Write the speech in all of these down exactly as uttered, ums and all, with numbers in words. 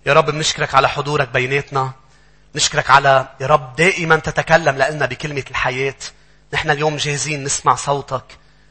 يا رب بنشكرك على حضورك بيناتنا. نشكرك على يا رب دائما تتكلم لنا بكلمة الحياة. نحن اليوم جاهزين نسمع صوتك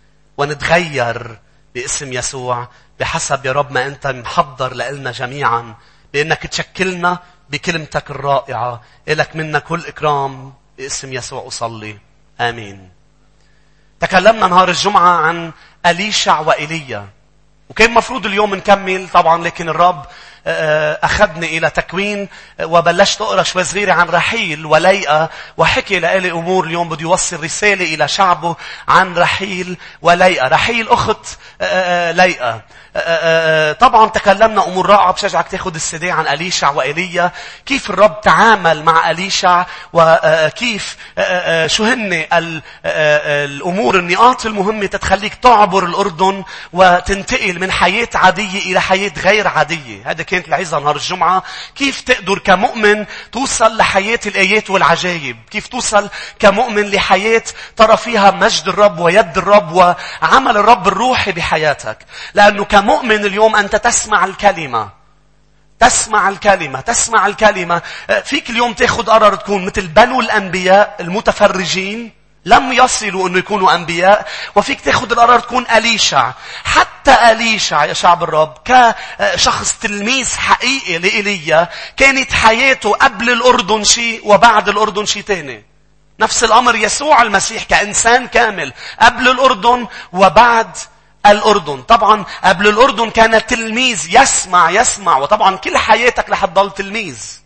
ونتغير باسم يسوع بحسب يا رب ما أنت محضر لنا جميعا، بأنك تشكلنا بكلمتك الرائعة. إلك منا كل إكرام باسم يسوع أصلي آمين. تكلمنا نهار الجمعة عن أليشع وإيليا، وكان مفروض اليوم نكمل طبعا، لكن الرب أخذني إلى تكوين وبلشت أقرأ شوي صغيرة عن رحيل وليئة، وحكي لي أمور. اليوم بده يوصل رسالة إلى شعبه عن رحيل وليئة. رحيل أخت ليئة. طبعا تكلمنا أمور رائعة. بشجعك تاخد السداء عن أليشع وإيليا، كيف الرب تعامل مع أليشع، وكيف شو هن الأمور النقاط المهمة تتخليك تعبر الأردن وتنتقل من حياة عادية إلى حياة غير عادية. هذا كانت العظة نهار الجمعة. كيف تقدر كمؤمن توصل لحياة الآيات والعجائب، كيف توصل كمؤمن لحياة ترى فيها مجد الرب ويد الرب وعمل الرب الروحي بحياتك. لأنه كمؤمن اليوم أنت تسمع الكلمة، تسمع الكلمة، تسمع الكلمة. فيك اليوم تاخد قرار تكون مثل بنو الأنبياء المتفرجين لم يصلوا أنه يكونوا أنبياء، وفيك تاخد القرار تكون أليشع. حتى أليشع يا شعب الرب كشخص تلميذ حقيقي لإيليا كانت حياته قبل الأردن شيء وبعد الأردن شيء تاني. نفس الأمر يسوع المسيح كإنسان كامل قبل الأردن وبعد الأردن. طبعا قبل الأردن كان تلميذ يسمع يسمع، وطبعا كل حياتك رح تضل تلميذ.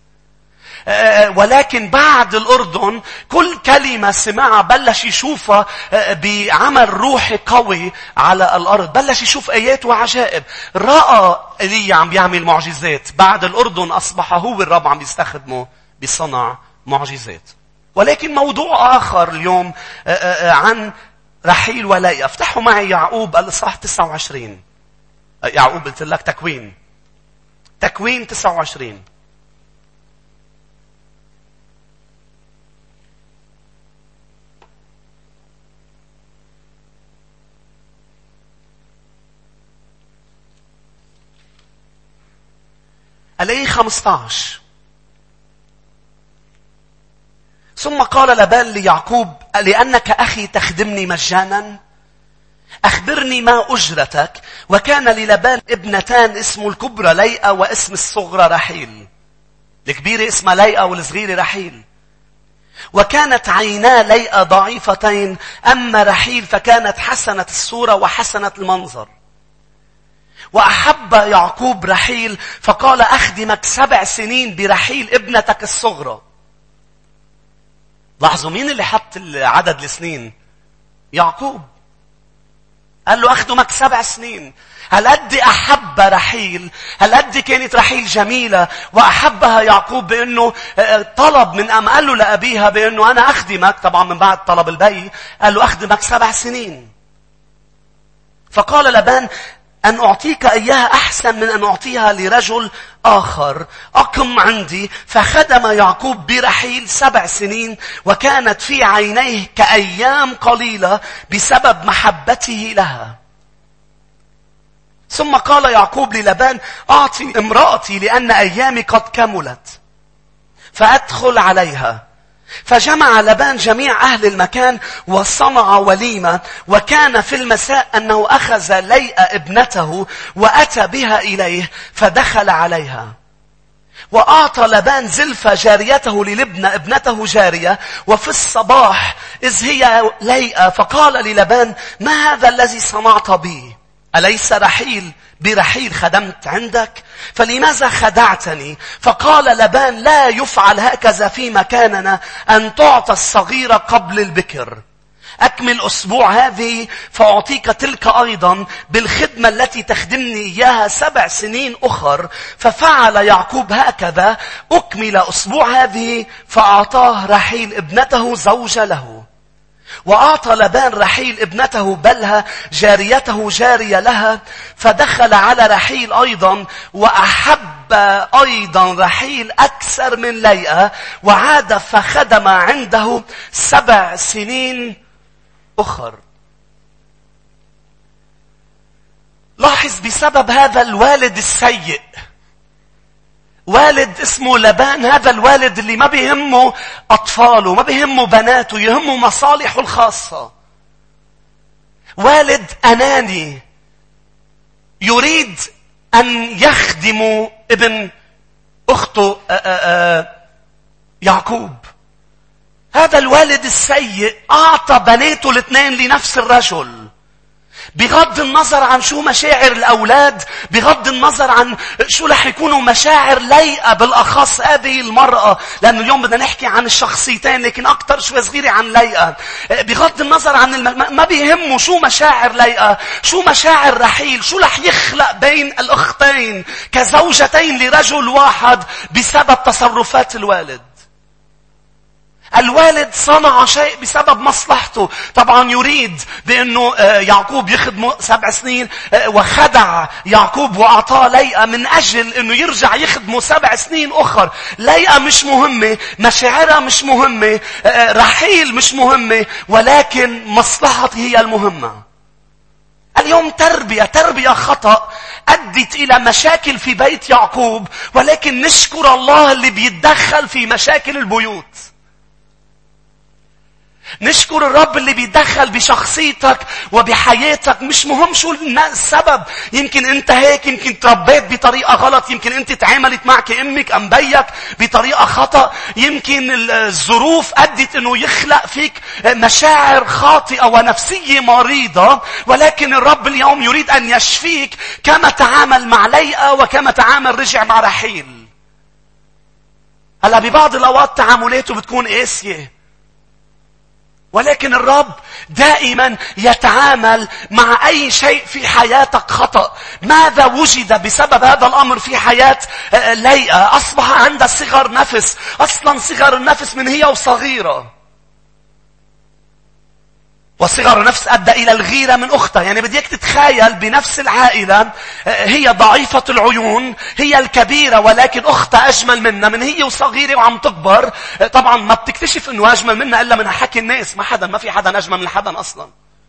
ولكن بعد الأردن كل كلمة سمعها بلش يشوفها بعمل روحي قوي على الأرض. بلش يشوف آيات وعجائب. رأى إيليا عم بيعمل معجزات. بعد الأردن أصبح هو الرب عم يستخدمه بصنع معجزات. ولكن موضوع آخر اليوم عن رحيل وليئة. افتحوا معي يعقوب الإصحاح تسعة وعشرين. يعقوب قلت لك تكوين. تكوين تسعة وعشرين. الآية خمسة عشر. ثم قال لابان ليعقوب: لأنك أخي تخدمني مجانا؟ أخبرني ما أجرتك. وكان للابان ابنتان، اسم الكبرى ليئة واسم الصغرى رحيل. الكبيرة اسمها ليئة والصغيرة رحيل. وكانت عينا ليئة ضعيفتين، أما رحيل فكانت حسنة الصورة وحسنة المنظر. وأحب يعقوب رحيل فقال: أخدمك سبع سنين برحيل ابنتك الصغرى. لاحظوا مين اللي حط عدد السنين؟ يعقوب. قال له أخدمك سبع سنين. هل قد أحب رحيل؟ هل قد كانت رحيل جميلة وأحبها يعقوب بأنه طلب من أم قال له لأبيها بأنه أنا أخدمك. طبعا من بعد طلب البي قال له أخدمك سبع سنين. فقال لابان: أن أعطيك إياها أحسن من أن أعطيها لرجل آخر. أقم عندي. فخدم يعقوب برحيل سبع سنين، وكانت في عينيه كأيام قليلة بسبب محبته لها. ثم قال يعقوب للابان: أعطي امرأتي لأن أيامي قد كملت فأدخل عليها. فجمع لابان جميع أهل المكان وصنع وليمة. وكان في المساء أنه أخذ ليئة ابنته وأتى بها إليه فدخل عليها. وأعطى لابان زلفة جاريته للبنى ابنته جارية. وفي الصباح إذ هي ليئة فقال للابان: ما هذا الذي صنعت بي؟ أليس رحيل برحيل خدمت عندك؟ فلماذا خدعتني؟ فقال لابان: لا يفعل هكذا في مكاننا، أن تعطى الصغيرة قبل البكر. أكمل أسبوع هذه فأعطيك تلك أيضا بالخدمة التي تخدمني إياها سبع سنين أخر. ففعل يعقوب هكذا. أكمل أسبوع هذه فأعطاه رحيل ابنته زوجة له. وأعطى لابان رحيل ابنته بلها جاريته جارية لها. فدخل على رحيل أيضا وأحب أيضا رحيل أكثر من ليئة، وعاد فخدم عنده سبع سنين أخر. لاحظ بسبب هذا الوالد السيء والد اسمه لبان، هذا الوالد اللي ما بيهمه أطفاله، ما بيهمه بناته، يهمه مصالحه الخاصة. والد أناني يريد أن يخدم ابن أخته يعقوب. هذا الوالد السيء أعطى بناته الاثنين لنفس الرجل، بغض النظر عن شو مشاعر الأولاد، بغض النظر عن شو رح يكونوا مشاعر ليئة بالأخص هذه المرأة، لأنه اليوم بدنا نحكي عن الشخصيتين لكن أكتر شوي صغيرة عن ليئة. بغض النظر عن الم... ما بيهمه شو مشاعر ليئة، شو مشاعر رحيل، شو رح يخلق بين الأختين كزوجتين لرجل واحد بسبب تصرفات الوالد. الوالد صنع شيء بسبب مصلحته. طبعا يريد بأنه يعقوب يخدمه سبع سنين، وخدع يعقوب وأعطاه ليئة من أجل أنه يرجع يخدمه سبع سنين أخر. ليئة مش مهمة، مشاعرها مش مهمة، رحيل مش مهمة، ولكن مصلحتي هي المهمة. اليوم تربية تربية خطأ أدت إلى مشاكل في بيت يعقوب، ولكن نشكر الله اللي بيتدخل في مشاكل البيوت. نشكر الرب اللي بيدخل بشخصيتك وبحياتك. مش مهم شو السبب، يمكن انت هيك، يمكن تربيت بطريقة غلط، يمكن انت تعاملت معك امك ام بيك بطريقة خطأ، يمكن الظروف ادت انه يخلق فيك مشاعر خاطئة ونفسية مريضة، ولكن الرب اليوم يريد ان يشفيك كما تعامل مع ليئة وكما تعامل رجع مع رحيل. هلا ببعض الاوقات تعاملاته بتكون قاسية، ولكن الرب دائما يتعامل مع أي شيء في حياتك خطأ. ماذا وجد بسبب هذا الأمر في حياة ليئة؟ أصبح عندها صغر نفس. أصلا صغر النفس من هي وصغيرة، وصغر النفس أدى إلى الغيرة من أختها. يعني بديك تتخيل بنفس العائلة هي ضعيفة العيون، هي الكبيرة، ولكن أختها أجمل منها من هي وصغيرة وعم تكبر. طبعا ما بتكتشف أنه أجمل منها إلا من حكي الناس. ما حدا ما في حدا أجمل من حدا أصلا،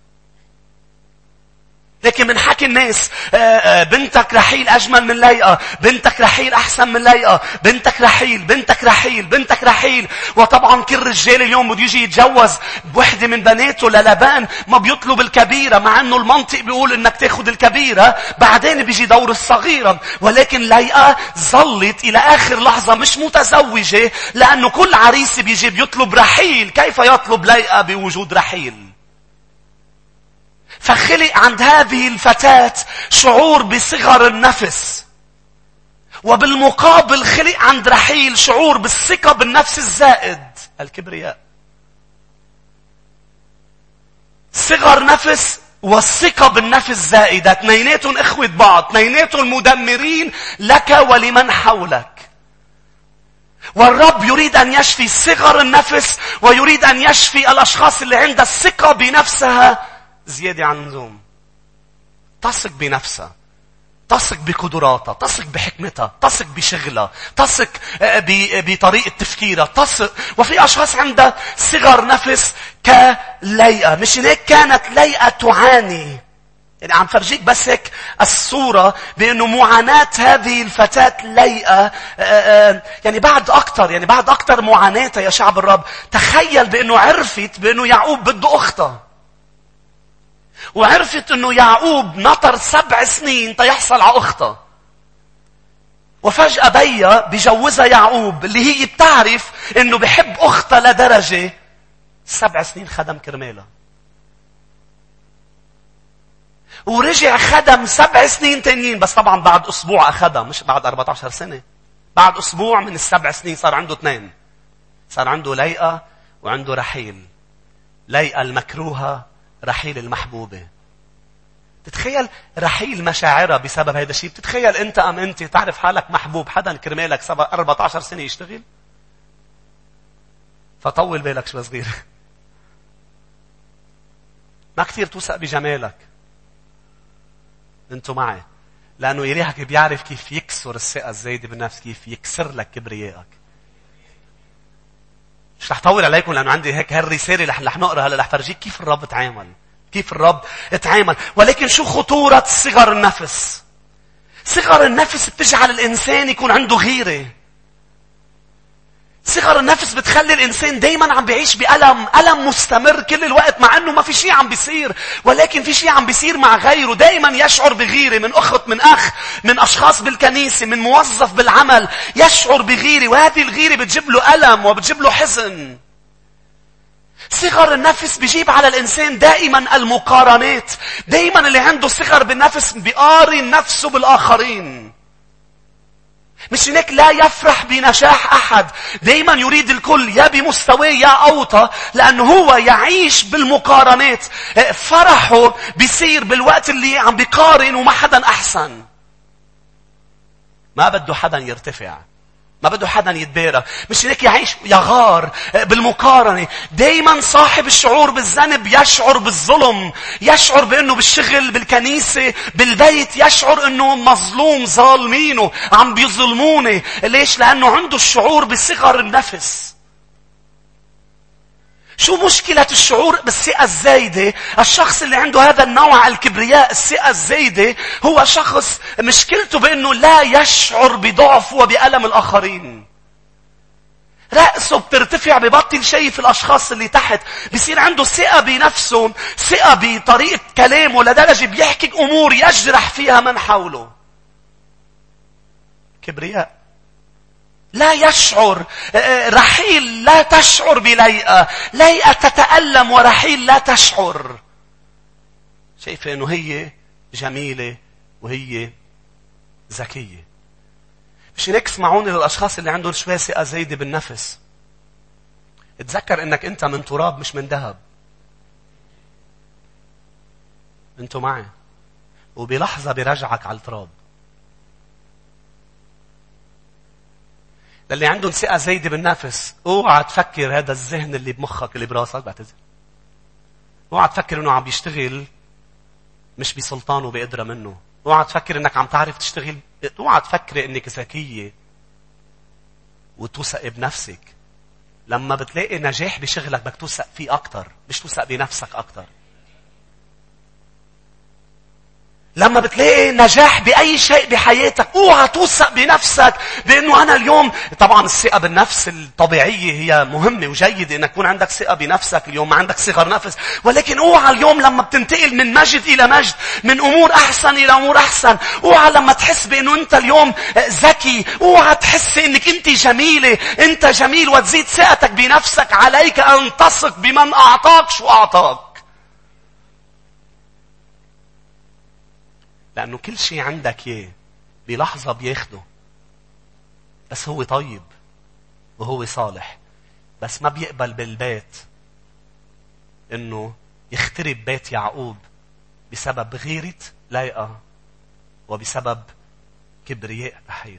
لكن من حكي الناس بنتك رحيل أجمل من ليئة، بنتك رحيل أحسن من ليئة، بنتك رحيل، بنتك رحيل، بنتك رحيل. وطبعا كل رجال اليوم بده يجي يتجوز بوحدة من بناته للبان ما بيطلب الكبيرة، مع أنه المنطق بيقول أنك تاخد الكبيرة بعدين بيجي دور الصغيرة. ولكن ليئة ظلت إلى آخر لحظة مش متزوجة، لأنه كل عريس بيجي بيطلب رحيل. كيف يطلب ليئة بوجود رحيل؟ فخلق عند هذه الفتاة شعور بصغر النفس، وبالمقابل خلق عند رحيل شعور بالثقة بالنفس الزائد، الكبرياء. صغر نفس والثقة بالنفس زائدة، اثنيناتهم اخوة بعض، اثنيناتهم مدمرين لك ولمن حولك. والرب يريد أن يشفي صغر النفس، ويريد أن يشفي الأشخاص اللي عندها الثقة بنفسها زيادة عن اللزوم. تثق بنفسها، تثق بقدراتها، تثق بحكمتها، تثق بشغلها، تثق بطريقة تفكيرها، تثق. وفي أشخاص عندها صغر نفس كليئة. مش هيك كانت ليئة تعاني. يعني عم فرجيك بس هيك الصورة بأنه معاناة هذه الفتاة ليئة، يعني بعد أكتر يعني بعد أكتر معاناتها يا شعب الرب. تخيل بأنه عرفت بأنه يعقوب بده أختها، وعرفت أنه يعقوب نطر سبع سنين تيحصل على أختها، وفجأة بيا بجوزها يعقوب اللي هي بتعرف أنه بحب أختها لدرجة سبع سنين خدم كرمالها. ورجع خدم سبع سنين تانيين، بس طبعا بعد أسبوع أخدها، مش بعد أربعة عشر سنة. بعد أسبوع من السبع سنين صار عنده اثنين، صار عنده ليئة وعنده رحيل. ليئة المكروهة، رحيل المحبوبة. تتخيل رحيل مشاعرها بسبب هذا الشيء؟ بتتخيل انت ام انت تعرف حالك محبوب حدا كرمالك أربعة عشر سنة يشتغل؟ فطول بالك شوي صغير. ما كثير توثق بجمالك. انتو معي؟ لانه إلهك بيعرف كيف يكسر الثقة الزايدة بالنفس، كيف يكسر لك كبريائك. مش رح طول عليكم لأنه عندي هيك هالرسالة رح رح نقرأ هلا، رح فرجيك كيف الرب تعامل، كيف الرب تعامل. ولكن شو خطورة صغر النفس؟ صغر النفس بتجعل الإنسان يكون عنده غيرة. صغر النفس بتخلي الإنسان دايما عم بيعيش بألم، ألم مستمر كل الوقت، مع أنه ما في شيء عم بيصير، ولكن في شيء عم بيصير مع غيره. دايما يشعر بغيرة من أخت، من أخ، من أشخاص بالكنيسة، من موظف بالعمل، يشعر بغيرة، وهذه الغيرة بتجيب له ألم وبتجيب له حزن. صغر النفس بيجيب على الإنسان دائما المقارنات. دائما اللي عنده صغر بالنفس بيقارن نفسه بالآخرين. مش هناك لا يفرح بنجاح أحد، دايما يريد الكل يا بمستواه يا أوطى، لأنه هو يعيش بالمقارنات. فرحه بيصير بالوقت اللي عم بيقارن وما حدا أحسن. ما بده حدا يرتفع، ما بده حدا يتبارك. مش هيك يعيش يغار بالمقارنة. دايما صاحب الشعور بالذنب يشعر بالظلم، يشعر بأنه بالشغل، بالكنيسة، بالبيت، يشعر أنه مظلوم، ظالمينه، عم بيظلمونه. ليش؟ لأنه عنده الشعور بصغر النفس. شو مشكلة الشعور بالثقة الزايدة؟ الشخص اللي عنده هذا النوع الكبرياء، الثقة الزايدة، هو شخص مشكلته بأنه لا يشعر بضعف وبألم الآخرين. رأسه بترتفع، ببطل شيء في الأشخاص اللي تحت. بيصير عنده ثقة بنفسه، ثقة بطريقة كلامه، لدرجة بيحكي أمور يجرح فيها من حوله. كبرياء. لا يشعر. رحيل لا تشعر بليئة، ليئة تتألم، ورحيل لا تشعر. شايفة أنه هي جميلة وهي ذكية. مش هيك اسمعوني للأشخاص اللي عندهم شوية ثقة زايدة بالنفس. اتذكر أنك أنت من تراب مش من ذهب. أنتوا معي؟ وبلحظة برجعك على التراب. للي عندهم ثقة زايدة بالنفس، اوعى تفكر هذا الذهن اللي بمخك اللي براسك، بعتذر، اوعى تفكر انه عم بيشتغل مش بسلطانه بقدرة منه. اوعى تفكر انك عم تعرف تشتغل. اوعى تفكر انك ذكية وتوثق بنفسك. لما بتلاقي نجاح بشغلك بدك توثق فيه اكتر، مش توثق بنفسك اكتر. لما بتلاقي نجاح بأي شيء بحياتك، اوعى توثق بنفسك بأنه أنا اليوم. طبعا الثقة بالنفس الطبيعية هي مهمة وجيدة أنك يكون عندك ثقة بنفسك. اليوم ما عندك صغر نفس، ولكن اوعى اليوم لما بتنتقل من مجد إلى مجد، من أمور أحسن إلى أمور أحسن، اوعى لما تحس بأنه أنت اليوم ذكي، اوعى تحس أنك أنت جميلة، أنت جميل، وتزيد ثقتك بنفسك. عليك أن تثق بمن أعطاك شو أعطاك، لأنه كل شيء عندك إياه بلحظة بياخده. بس هو طيب وهو صالح، بس ما بيقبل بالبيت إنه يخترب بيت يعقوب بسبب غيرة ليئة وبسبب كبرياء رحيل.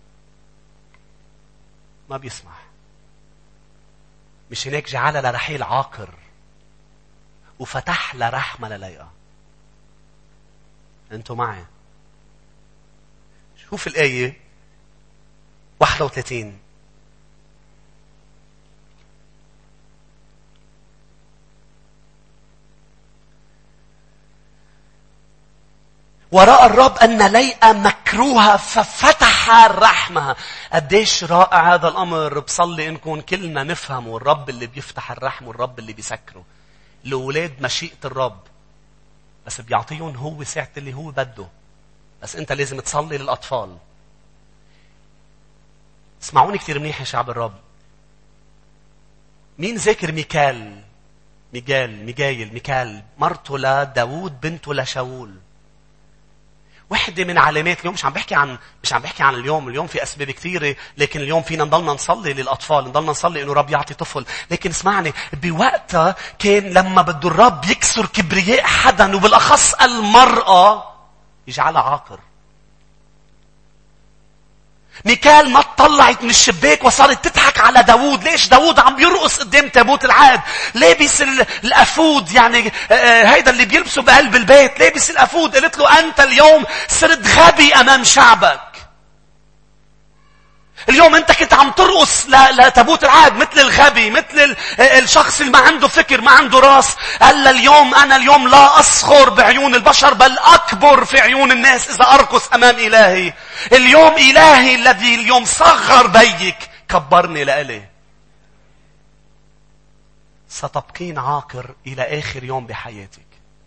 ما بيسمح. مش هناك جعل لرحيل عاقر وفتح لرحمة لليئة. أنتوا معي؟ شوف الآية واحد وثلاثين. ورأى الرب أن ليئة مكروهة ففتح الرحمة. قديش رائع هذا الأمر. بصلي إنكم كلنا نفهموا الرب اللي بيفتح الرحم والرب اللي بيسكره. الأولاد مشيئة الرب، بس بيعطيهم هو ساعة اللي هو بده. بس أنت لازم تصلي للأطفال. اسمعوني كتير منيح يا شعب الرب. مين ذاكر ميكال؟ ميجال ميجايل ميكال مرته لداود بنته لشاول. واحدة من علامات اليوم، مش عم بحكي عن مش عم بحكي عن اليوم، اليوم في أسباب كثيرة، لكن اليوم فينا نضلنا نصلي للأطفال، نضلنا نصلي إنه رب يعطي طفل. لكن اسمعني، بوقتها كان لما بده الرب يكسر كبرياء حدا وبالأخص المرأة يجعلها عاقر. ميكال ما طلعت من الشباك وصارت تضحك على داود. ليش؟ داود عم يرقص قدام تابوت العهد، لابس الأفود، يعني هيدا اللي بيلبسه بقلب البيت، لابس الأفود. قلت له أنت اليوم صرت غبي أمام شعبك. اليوم انت كنت عم ترقص لتابوت العهد مثل الغبي، مثل الشخص اللي ما عنده فكر، ما عنده راس. قال اليوم انا اليوم لا اصغر بعيون البشر بل اكبر في عيون الناس اذا ارقص امام الهي. اليوم الهي الذي اليوم صغر بيك كبرني لإلي. ستبقين عاقر الى اخر يوم بحياتك.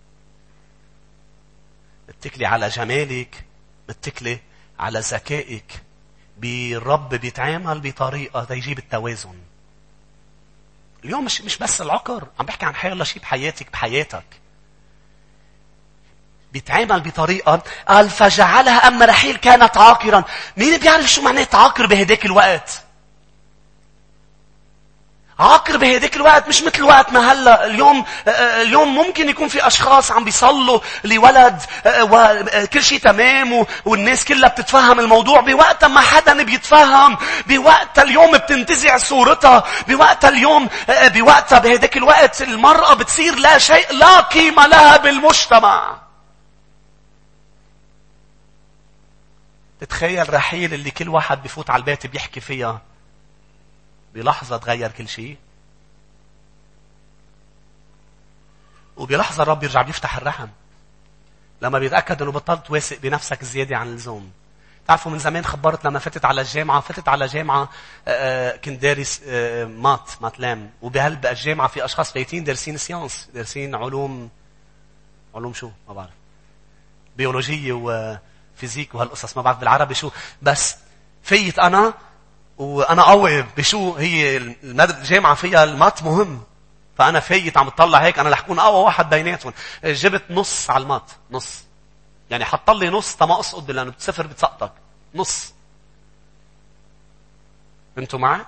متكلي على جمالك، متكلي على ذكائك. بالرب بيتعامل بطريقة يجيب التوازن. اليوم مش مش بس العقر، عم بحكي عن حي الله شيء بحياتك بحياتك. بيتعامل بطريقة قال فجعلها أما رحيل كانت عاقرا. مين بيعرف شو معناه عاقر بهداك الوقت؟ عاقر بهديك الوقت مش مثل وقت ما هلا. اليوم اليوم ممكن يكون في اشخاص عم بيصلوا لولد وكل شيء تمام والناس كلها بتتفهم الموضوع. بوقتها ما حدا بيتفهم. بوقتها اليوم بتنتزع صورتها. بوقتها اليوم بوقتها بهديك الوقت المرأة بتصير لا شيء، لا قيمة لها بالمجتمع. تتخيل رحيل اللي كل واحد بيفوت على البيت بيحكي فيها بلحظة تغير كل شيء، وبلحظة الرب يرجع بيفتح الرحم لما بيتأكد انه بطلت واثق بنفسك زيادة عن اللزوم. تعرفوا من زمان خبرت لما فتت على الجامعة، فتت على جامعة كنت دارس مات ماتلام، وبهالبقى الجامعة في أشخاص فايتين دارسين سيانس، دارسين علوم علوم شو ما بعرف، بيولوجية وفيزيك وهالقصص ما بعرف بالعربي شو، بس فيت أنا وانا قوي بشو هي الجامعه فيها المات مهم. فانا فايت عم بطلع هيك انا رح اكون اقوى واحد بيناتهم. جبت نص على المات، نص يعني حط لي نص تما اسقط لانه بتصفر بتسقطك نص. انتوا معي؟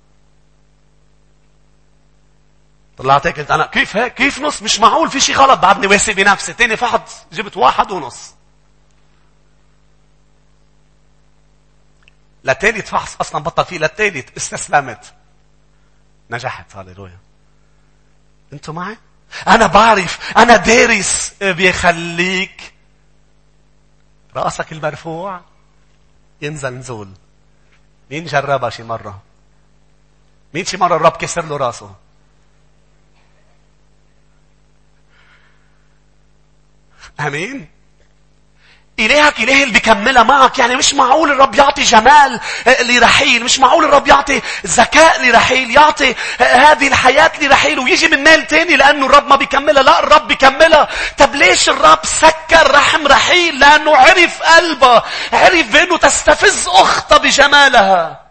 طلعت هيك قلت انا كيف هيك كيف نص؟ مش معقول في شيء غلط. بعدني واثق بنفسي. تاني فحط جبت واحد ونص. للثالث فحص اصلا بطل فيه. للثالث استسلمت نجحت. هاليلويا. انتوا معي؟ انا بعرف انا دارس. بيخليك راسك المرفوع ينزل نزول. مين جربها شي مره؟ مين شي مره الرب كسر له راسه؟ امين. إلهك إله اللي بيكملها معك. يعني مش معقول الرب يعطي جمال لرحيل، مش معقول الرب يعطي ذكاء لرحيل، يعطي هذه الحياة لرحيل ويجي من مال تاني لأنه الرب ما بيكملها. لا، الرب بيكملها. طب ليش الرب سكر رحم رحيل؟ لأنه عرف قلبها، عرف بأنه تستفز أختها بجمالها.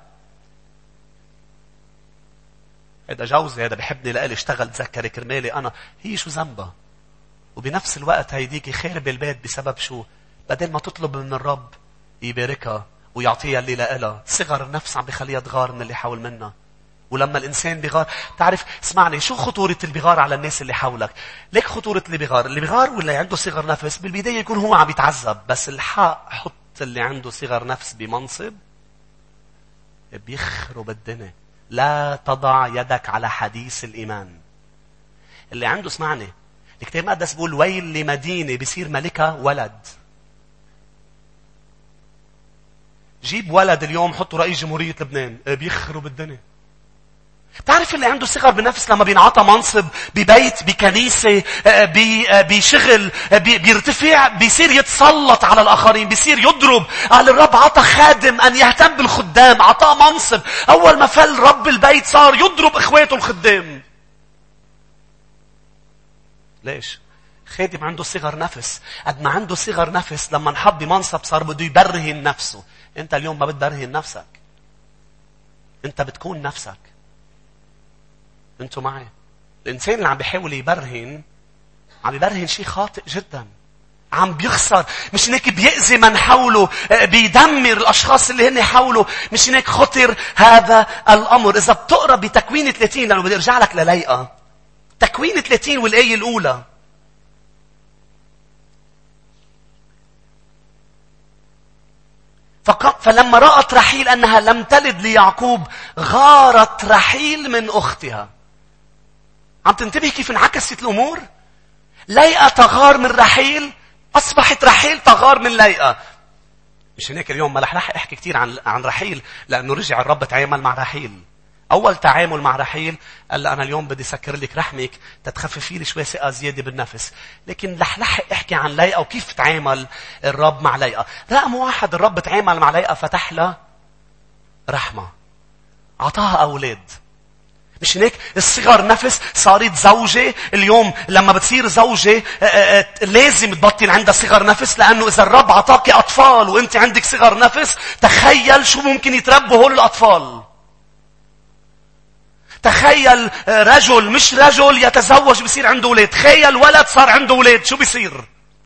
هذا جوزي، هذا بحبني لقالي اشتغل تذكري كرمالي أنا. هي شو ذنبها؟ وبنفس الوقت هيديكي خارب البيت بسبب شو؟ بدل ما تطلب من الرب يباركها ويعطيها اللي لها، صغر النفس عم بيخليها تغار من اللي حول منها. ولما الإنسان بيغار، تعرف اسمعني، شو خطورة اللي بيغار على الناس اللي حولك؟ ليك خطورة اللي بيغار؟ اللي بيغار واللي عنده صغر نفس بالبداية يكون هو عم يتعذب، بس الحق حط اللي عنده صغر نفس بمنصب بيخرب الدنيا. لا تضع يدك على حديث الإيمان. اللي عنده، اسمعني، الكتاب المقدس بيقول ويل لمدينة بيصير ملكها ولد. جيب ولد اليوم حطه رئيس جمهورية لبنان بيخرب الدنيا. تعرف اللي عنده صغر بنفس لما بينعطى منصب ببيت بكنيسة بشغل بيرتفع بيصير يتسلط على الآخرين، بيصير يضرب. قال الرب عطى خادم أن يهتم بالخدام، عطاه منصب. أول ما فل رب البيت صار يضرب إخواته الخدام. ليش؟ خادم عنده صغر نفس. قد ما عنده صغر نفس لما نحط بمنصب صار بده يبرهن نفسه. انت اليوم ما بتبرهن نفسك، انت بتكون نفسك. انتوا معي؟ الانسان اللي عم بيحاول يبرهن عم يبرهن شيء خاطئ جدا. عم بيخسر، مش هيك بيأذي من حوله، بيدمر الاشخاص اللي هن حوله. مش هيك خطر هذا الامر. اذا بتقرا بتكوين ثلاثين، لانه بدي ارجع لك لليقى تكوين ثلاثين والايه الاولى. فلما رأت رحيل أنها لم تلد ليعقوب غارت رحيل من أختها. عم تنتبه كيف انعكست الأمور؟ ليئة تغار من رحيل، أصبحت رحيل تغار من ليئة. مش هناك اليوم ما رح رح احكي كتير عن عن رحيل، لانه رجع الرب تعامل مع رحيل. اول تعامل مع رحيل قال له انا اليوم بدي سكر لك رحمك تتخففي لي شوي ثقه زياده بالنفس. لكن رح رح احكي عن ليئة وكيف تعامل الرب مع ليئة. رقم واحد، الرب تعامل مع ليئة فتح لها رحمه، عطاها اولاد. مش هيك؟ الصغر نفس صارت زوجة. اليوم لما بتصير زوجة لازم تبطل عندها صغر نفس، لأنه إذا الرب عطاك أطفال وإنت عندك صغر نفس، تخيل شو ممكن يتربوا هول الأطفال. تخيل رجل مش رجل يتزوج بيصير عنده ولاد. تخيل ولد صار عنده ولاد، شو بيصير؟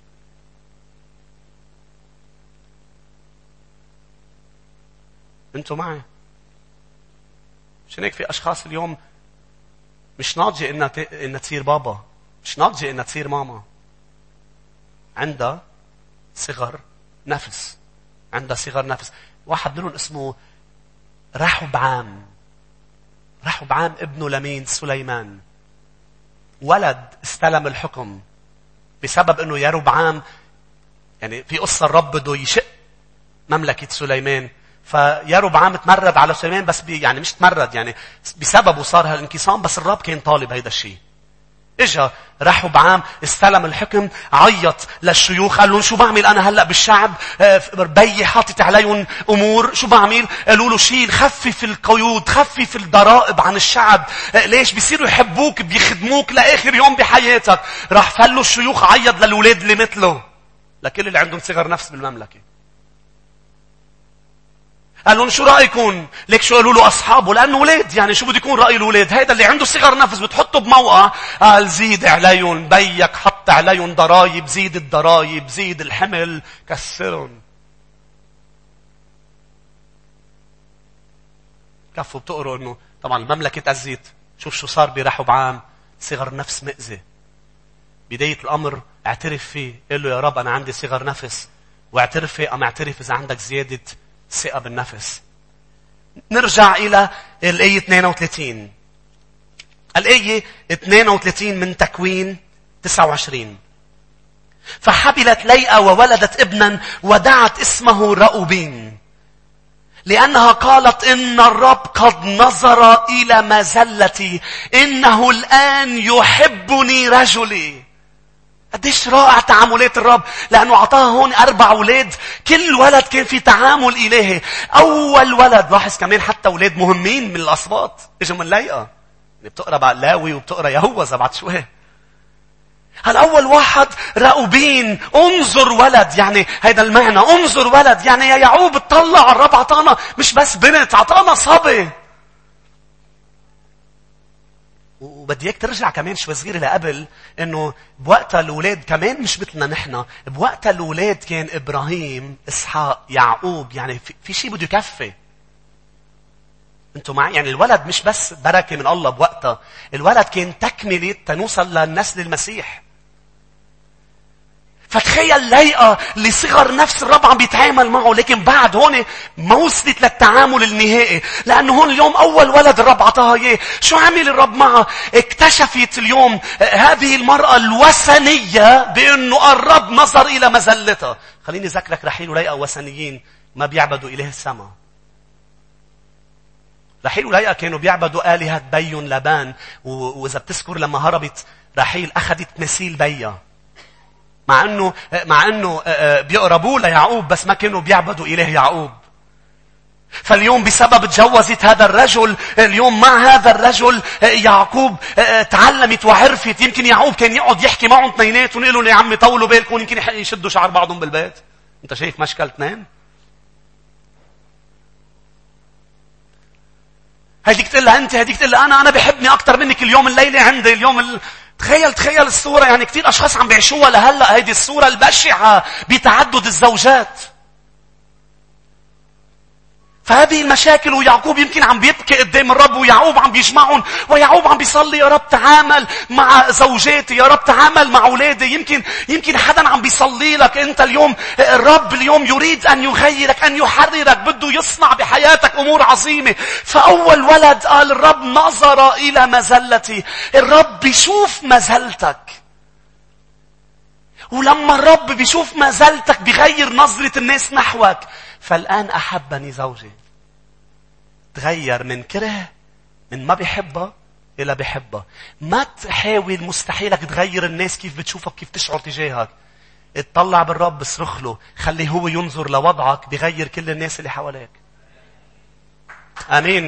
انتوا معي؟ مش هيك في أشخاص اليوم مش ناضجة إنها ت... إنها تصير بابا، مش ناضجة إنها تصير ماما. عندها صغر نفس، عندها صغر نفس. واحد منهم اسمه رحبعام. رحبعام ابنه لمين؟ سليمان. ولد استلم الحكم بسبب إنه يربعام، يعني في قصة الرب بده يشق مملكة سليمان، فيربعام تمرد على سليمان، بس بي يعني مش تمرد، يعني بسببه صار هالانقسام، بس الرب كان طالب هيدا الشيء. اجا رحبعام استلم الحكم، عيط للشيوخ قال لهم شو بعمل انا هلا بالشعب؟ بي حاطط عليهم امور، شو بعمل؟ قالوا له شيل، خفف القيود، خفف الضرائب عن الشعب. ليش؟ بيصيروا يحبوك، بيخدموك لاخر يوم بحياتك. راح فلوا الشيوخ عيط للولاد اللي مثله، لكل اللي عندهم صغر نفس بالمملكه. قال لهم شو رأيكم؟ ليك شو قالوا له أصحابه؟ لأنه ولاد، يعني شو بده يكون رأي الولاد؟ هيدا اللي عنده صغر نفس بتحطه بموقع. قال زيد عليهم، بيك حط عليهم ضرايب، زيد الضرايب، زيد الحمل، كسرهم. كفوا بتقروا انه طبعا المملكة تأذيت. شوف شو صار برحبعام، صغر نفس مئزة. بداية الأمر اعترف فيه، قال له يا رب أنا عندي صغر نفس، واعترف فيه. أم اعترف إذا عندك زيادة ثقة بالنفس. نرجع إلى الآية اثنين وثلاثين. الآية اثنين وثلاثين من تكوين تسعة وعشرين. فحبلت ليئة وولدت ابنا ودعت اسمه رأوبين، لأنها قالت إن الرب قد نظر إلى مزلتي، إنه الآن يحبني رجلي. قديش رائع تعاملات الرب، لأنه عطاها هون أربع ولاد، كل ولد كان في تعامل إلهي. أول ولد، لاحظ كمان حتى ولاد مهمين من الأصوات إجوا من ليئة، يعني بتقرأ بعد لاوي وبتقرأ يهوذا بعد شوي. هالأول واحد رأوبين، انظر ولد، يعني هيدا المعنى، انظر ولد، يعني يا يعقوب اطلع، الرب عطانا مش بس بنت، عطانا صبي. وبدي اياك ترجع كمان شوي صغير لقبل، انه بوقتها الاولاد كمان مش مثلنا نحن. بوقتها الاولاد كان ابراهيم، اسحاق، يعقوب، يعني في, في شيء بده يكفي. انتوا معي؟ يعني الولد مش بس بركه من الله بوقتها، الولد كان تكمله تنوصل للنسل المسيح. فتخيل ليئة لصغر نفس الرب عم بيتعامل معه، لكن بعد هون ما وصلت للتعامل النهائي، لأنه هون اليوم أول ولد الرب عطاها إياه. شو عمل الرب معها؟ اكتشفت اليوم هذه المرأة الوثنية بأنه الرب نظر إلى مزلتها. خليني ذكرك رحيل وليئة وثنيين ما بيعبدوا إله السماء. رحيل وليئة كانوا بيعبدوا آلهة بيون لبان، وإذا بتذكر لما هربت رحيل أخذت مثيل بيا، مع انه مع انه بيقربوا ليعقوب، بس ما كانوا بيعبدوا اله يعقوب. فاليوم بسبب تجوزت هذا الرجل، اليوم مع هذا الرجل يعقوب تعلمت وعرفت. يمكن يعقوب كان يقعد يحكي معهم اثنينات ونقول لهم يا عمي طولوا بالكم، يمكن يشدوا شعر بعضهم بالبيت. انت شايف مشكل اثنين؟ هديك تقول لها انت، هديك تقول لها انا انا بحبني اكثر منك اليوم الليله عندي اليوم ال... تخيل تخيل الصورة، يعني كثير أشخاص عم بيعيشوها لهلأ، هيدي الصورة البشعة بتعدد الزوجات. فهذه المشاكل، ويعقوب يمكن عم بيبكي قدام الرب، ويعقوب عم بيجمعهم، ويعقوب عم بيصلي يا رب تعامل مع زوجاتي، يا رب تعامل مع أولادي. يمكن يمكن حدا عم بيصلي لك أنت اليوم، الرب اليوم يريد أن يغيرك، أن يحررك، بده يصنع بحياتك أمور عظيمة. فأول ولد قال الرب نظر إلى مزلتي، الرب بيشوف مزلتك. ولما الرب بيشوف مازلتك بيغير نظرة الناس نحوك. فالآن أحبني زوجي. تغير من كره، من ما بيحبها إلى بيحبها. ما تحاول، مستحيلك تغير الناس كيف بتشوفك، كيف تشعر تجاهك. اطلع بالرب، اصرخ له، خليه هو ينظر لوضعك، بيغير كل الناس اللي حواليك. آمين.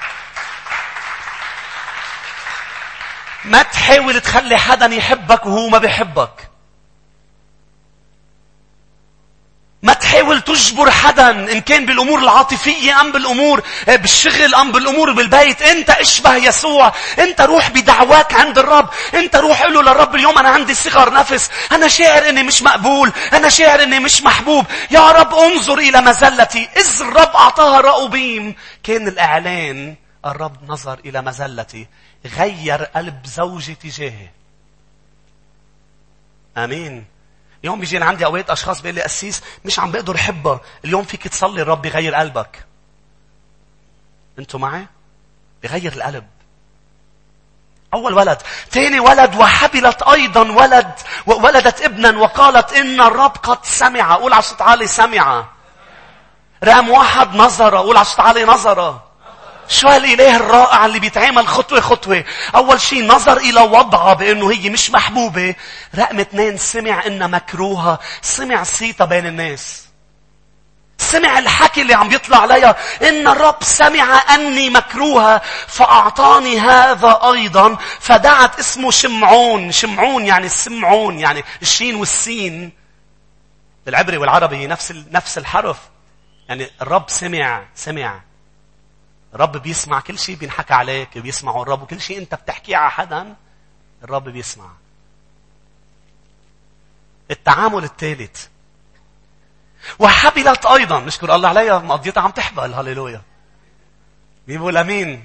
ما تحاول تخلي حدا يحبك وهو ما بيحبك. ما تحاول تجبر حدا، إن كان بالأمور العاطفية أم بالأمور بالشغل أم بالأمور بالبيت. أنت اشبه يسوع. أنت روح بدعواك عند الرب. أنت روح قل له للرب اليوم أنا عندي صغر نفس. أنا شاعر أني مش مقبول. أنا شاعر أني مش محبوب. يا رب انظر إلى مزلتي. إذ الرب أعطاها رأوبيم كان الإعلان. الرب نظر إلى مزلتي. غير قلب زوجي تجاهي. آمين. اليوم بيجي عندي أوقات أشخاص بيقول لي أسيس مش عم بقدر أحبها. اليوم فيك تصلي الرب يغير قلبك. أنتوا معي؟ يغير القلب. أول ولد. ثاني ولد. وحبلت أيضا ولد وولدت ابنا وقالت إن الرب قد سمع. قول على صوت عالي سمع. رقم واحد نظر. قول على صوت عالي نظر. شو هالإله الرائع اللي بيتعامل خطوة خطوة. أول شيء نظر إلى وضعها بأنه هي مش محبوبة. رقم اثنين سمع إنها مكروهة. سمع صيتها بين الناس. سمع الحكي اللي عم بيطلع عليها. إن الرب سمع أني مكروهة فأعطاني هذا أيضا. فدعت اسمه شمعون. شمعون يعني السمعون، يعني الشين والسين بالعبري والعربي نفس نفس الحرف. يعني الرب سمع. سمع. الرب بيسمع كل شيء بينحكى عليك. بيسمعه الرب. وكل شيء انت بتحكيه على حدا الرب بيسمع. التعامل الثالث. وحبلت ايضا. نشكر الله عليها مقضيتها عم تحبل. هاليلويا. مين بيقول امين؟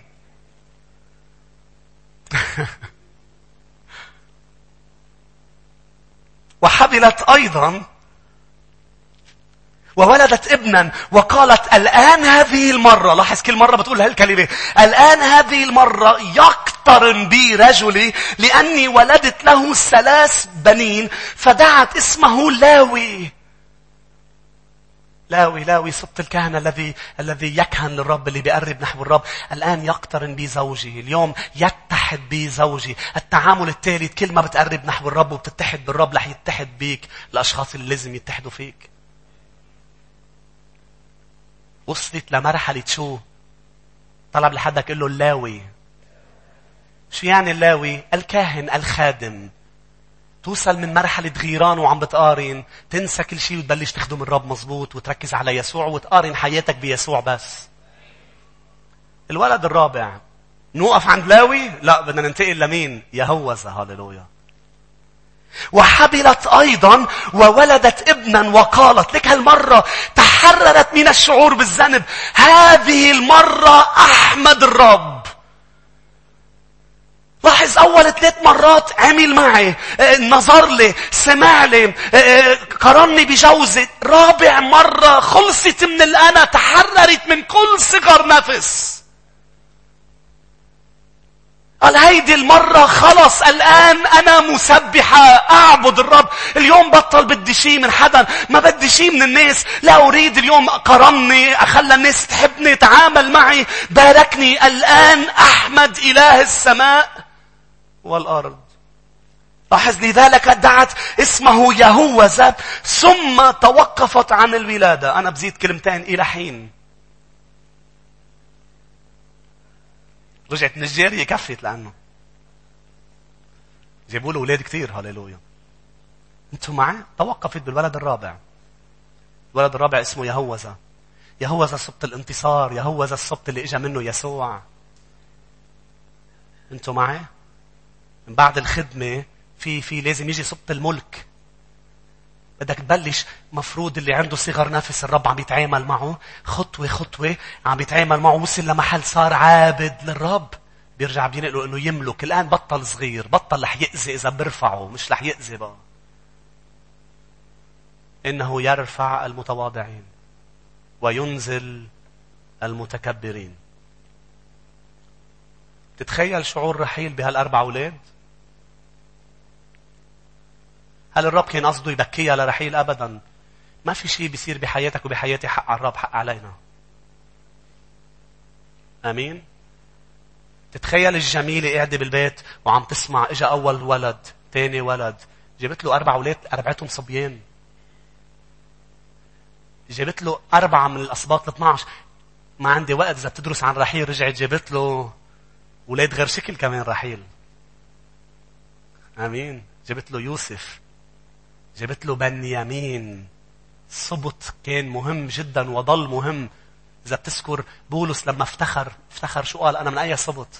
وحبلت ايضا وولدت ابنا وقالت الآن هذه المرة. لاحظ كل مرة بتقول هالكلمة. الآن هذه المرة يقترن بي رجلي لأني ولدت له ثلاث بنين. فدعت اسمه لاوي. لاوي لاوي سبط الكهنة الذي الذي يكهن للرب، اللي بيقرب نحو الرب. الآن يقترن بي زوجي. اليوم يتحد بي زوجي. التعامل الثالث. كل ما بتقرب نحو الرب وبتتحد بالرب رح يتحد بيك الأشخاص اللي لازم يتحدوا فيك. وصلت لمرحلة شو؟ طلب لحدك قل له اللاوي. شو يعني اللاوي؟ الكاهن الخادم. توصل من مرحلة غيران وعم بتقارن، تنسى كل شيء وتبلش تخدم الرب مزبوط وتركز على يسوع وتقارن حياتك بيسوع بس. الولد الرابع. نوقف عند لاوي؟ لا، بدنا ننتقل لمين؟ يهوذا. هاليلويا. وحبلت أيضا وولدت ابنا وقالت. لك هالمرة تحررت من الشعور بالذنب. هذه المرة أحمد الرب. لاحظ أول ثلاث مرات عمل معي، نظر لي، سمع لي، قرني بجوزي. رابع مرة خلصت من الأنا، تحررت من كل صغر نفس. قال هيدي المرة خلص، الآن أنا مسبحة أعبد الرب. اليوم بطل بدي شيء من حدا، ما بدي شيء من الناس. لا أريد اليوم قرني، أخلى الناس تحبني، تعامل معي، باركني. الآن أحمد إله السماء والأرض. لاحظ لذلك دعت اسمه يهوذا ثم توقفت عن الولادة. أنا بزيد كلمتين إلى حين. رجعت من الجارية كفت لأنه جابوا له أولاد كتير. هاليلويا. أنتوا معي؟ توقفت بالولد الرابع. الولد الرابع اسمه يهوذا. يهوذا السبط الانتصار. يهوذا السبط اللي اجى منه يسوع. أنتوا معي؟ من بعد الخدمة في في لازم يجي سبط الملك. بدك تبلش. مفروض اللي عنده صغر نفس الرب عم يتعامل معه خطوة خطوة، عم يتعامل معه. وصل لمحل صار عابد للرب، بيرجع بينقله انه يملك. الآن بطل صغير، بطل رح يأذي إذا برفعه، مش رح يأذي بقى. إنه يرفع المتواضعين وينزل المتكبرين. تتخيل شعور رحيل بهالأربع أولاد؟ هل الرب كان قصده يبكيها لرحيل؟ أبدا. ما في شيء بيصير بحياتك وبحياتي حق على الرب، حق علينا. أمين. تتخيل الجميلة قاعدة بالبيت وعم تسمع إجا أول ولد، تاني ولد، جابت له أربع أولاد، أربعتهم صبيان. جابت له أربعة من الأسباط الاثنى عشر. ما عندي وقت إذا بتدرس عن رحيل. رجعت جابت له أولاد غير شكل كمان رحيل. أمين. جابت له يوسف، جابت له بنيامين. صبت كان مهم جدا وظل مهم. إذا بتذكر بولس لما افتخر افتخر شو قال؟ أنا من أي صبت.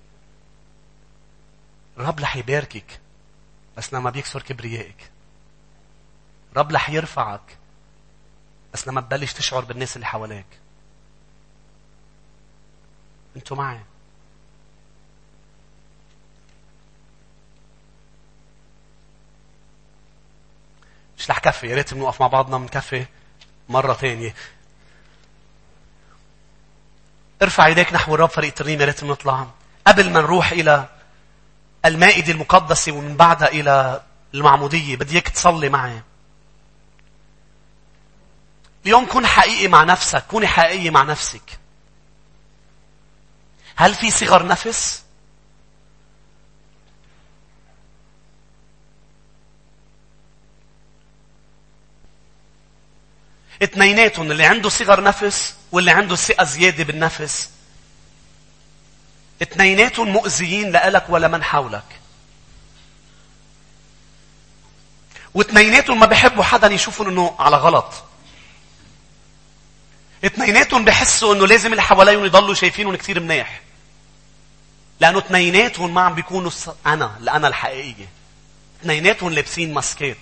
الرب رح يباركك بس لما بيكسر كبريائك. الرب رح يرفعك بس لما تبلش تشعر بالناس اللي حواليك. انتوا معي؟ مش رح كفي. يا ريت بنوقف مع بعضنا من كفي مرة ثانية. ارفع يديك نحو الرب. فريق الترنيم يا ريت نطلع قبل ما نروح إلى المائدة المقدسة ومن بعدها إلى المعمودية. بدي اياك تصلي معي اليوم. كن حقيقي مع نفسك، كوني حقيقية مع نفسك. هل في صغر نفس؟ اثنيناتهم، اللي عنده صغر نفس واللي عنده ثقة زيادة بالنفس، اثنيناتهم مؤذيين لألك ولا من حولك. واثنيناتهم ما بيحبوا حدا يشوفوا انه على غلط. اثنيناتهم بيحسوا انه لازم اللي حواليهم يضلوا شايفينهم كثير منيح، لانه اثنيناتهم ما عم بيكونوا انا الانا الحقيقيه. اثنيناتهم لابسين ماسكات.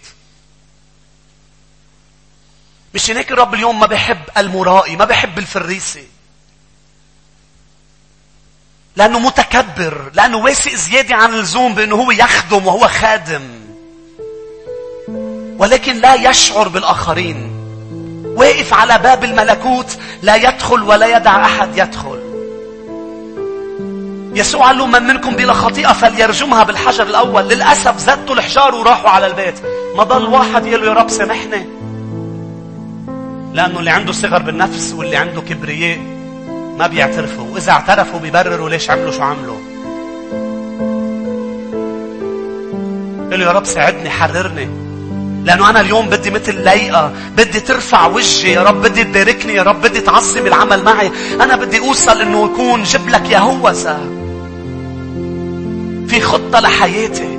مش هيك الرب اليوم ما بيحب المرائي، ما بيحب الفريسي، لانه متكبر، لانه واثق زياده عن اللزوم بانه هو يخدم وهو خادم، ولكن لا يشعر بالاخرين. واقف على باب الملكوت لا يدخل ولا يدع أحد يدخل. يسوع قال له من منكم بلا خطيئة فليرجمها بالحجر الأول. للأسف زدتوا الحجار وراحوا على البيت. ما ضل واحد يقول له يا رب سامحني، لأنه اللي عنده صغر بالنفس واللي عنده كبرياء ما بيعترفوا، وإذا اعترفوا بيبرروا ليش عملوا شو عملوا. قال له يا رب ساعدني، حررني، لأنه أنا اليوم بدي مثل ليئة، بدي ترفع وجهي يا رب، بدي تباركني يا رب، بدي تعظم العمل معي. أنا بدي أوصل إنه يكون جب لك يهوذا في خطة لحياتي.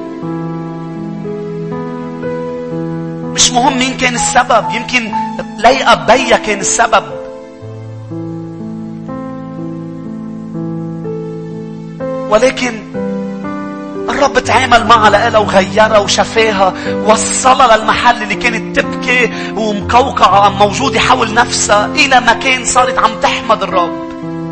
مش مهم مين كان السبب، يمكن ليئة بيا كان السبب، ولكن الرب تعامل معها لقالها وغيرها وشفاها، وصلها للمحل اللي كانت تبكي ومقوقعة موجودة حول نفسها إلى مكان صارت عم تحمد الرب.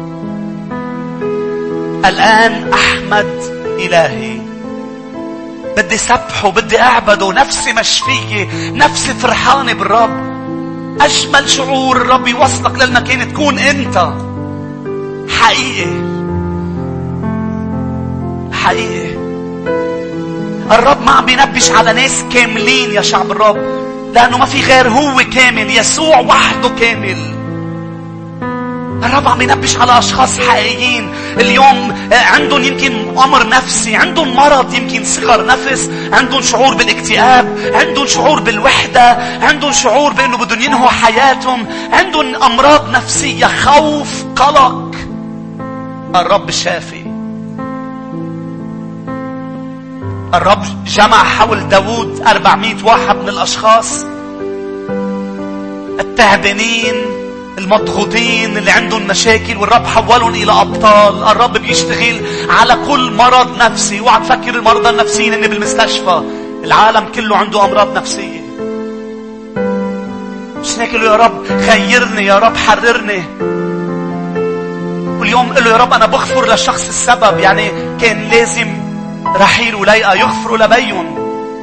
الآن أحمد إلهي، بدي سبحه، بدي أعبده، نفسي مشفية، نفسي فرحانة بالرب. أجمل شعور الرب يوصلك للمكان تكون أنت حقيقي حقيقي. الرب ما عم بينبش على ناس كاملين يا شعب الرب، لأنه ما في غير هو كامل، يسوع وحده كامل. الرب عم ينبش على أشخاص حقيقيين اليوم عندهم يمكن أمر نفسي، عندهم مرض، يمكن صغر نفس، عندهم شعور بالاكتئاب، عندهم شعور بالوحدة، عندهم شعور بأنه بدهم ينهوا حياتهم، عندهم أمراض نفسية، خوف، قلق. الرب شافي. الرب جمع حول داود أربعمائة واحد من الأشخاص التعبانين، المضغوطين، اللي عندهم مشاكل، والرب حولهم إلى أبطال. الرب بيشتغل على كل مرض نفسي. اوعى تفكر المرضى النفسيين إن بالمستشفى، العالم كله عنده أمراض نفسية. مش هيك له يا رب غيرني، يا رب حررني. واليوم قل له يا رب أنا بغفر للشخص السبب، يعني كان لازم رحيل وليئة يغفروا لبيهم،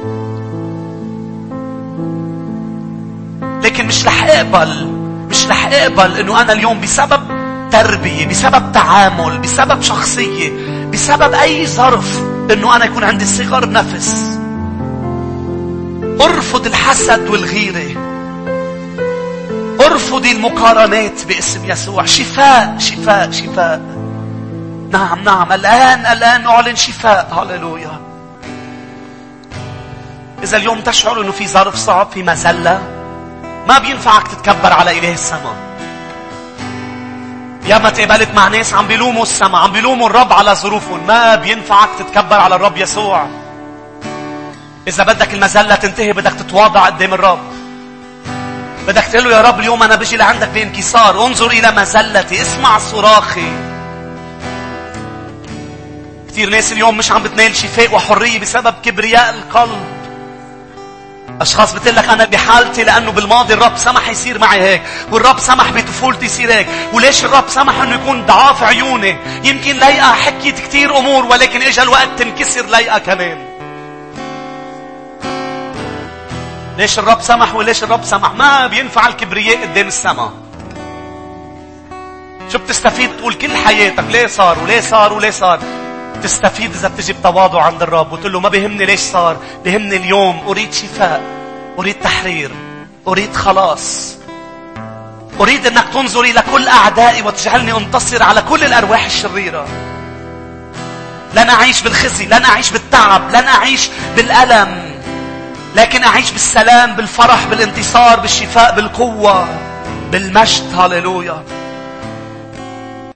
لكن مش رح اقبل مش رح اقبل انه انا اليوم بسبب تربية، بسبب تعامل، بسبب شخصية، بسبب اي ظرف انه انا يكون عندي صغر نفس. ارفض الحسد والغيرة. ارفضي المقارنات باسم يسوع. شفاء شفاء شفاء. نعم نعم الآن الآن نعلن شفاء. هاليلويا. إذا اليوم تشعر أنه في ظرف صعب، في مزلة، ما بينفعك تتكبر على إله السماء. يا ما تقبلت مع ناس عم بيلوموا السماء، عم بيلوموا الرب على ظروفهم. ما بينفعك تتكبر على الرب يسوع. إذا بدك المزلة تنتهي، بدك تتواضع قدام الرب. بدك تقول له يا رب اليوم أنا بجي لعندك بانكسار. انظر إلى مزلتي، اسمع صراخي. كثير ناس اليوم مش عم بتنال شفاء وحرية بسبب كبرياء القلب. أشخاص بتقول لك أنا بحالتي لأنه بالماضي الرب سمح يصير معي هيك، والرب سمح بطفولتي يصير هيك، وليش الرب سمح أنه يكون ضعاف عيوني؟ يمكن لايقة حكيت كتير أمور، ولكن إجا الوقت تنكسر لايقة كمان. ليش الرب سمح وليش الرب سمح؟ ما بينفع الكبرياء قدام السماء. شو بتستفيد تقول كل حياتك ليه صار وليه صار وليه صار؟ تستفيد إذا بتجي بتواضع عند الرب وتقول له ما بيهمني ليش صار، بيهمني اليوم أريد شفاء، أريد تحرير، أريد خلاص. أريد أنك تنظري لكل أعدائي وتجعلني أنتصر على كل الأرواح الشريرة. لن أعيش بالخزي، لن أعيش بالتعب، لن أعيش بالألم، لكن أعيش بالسلام، بالفرح، بالانتصار، بالشفاء، بالقوة، بالمجد. هاليلويا.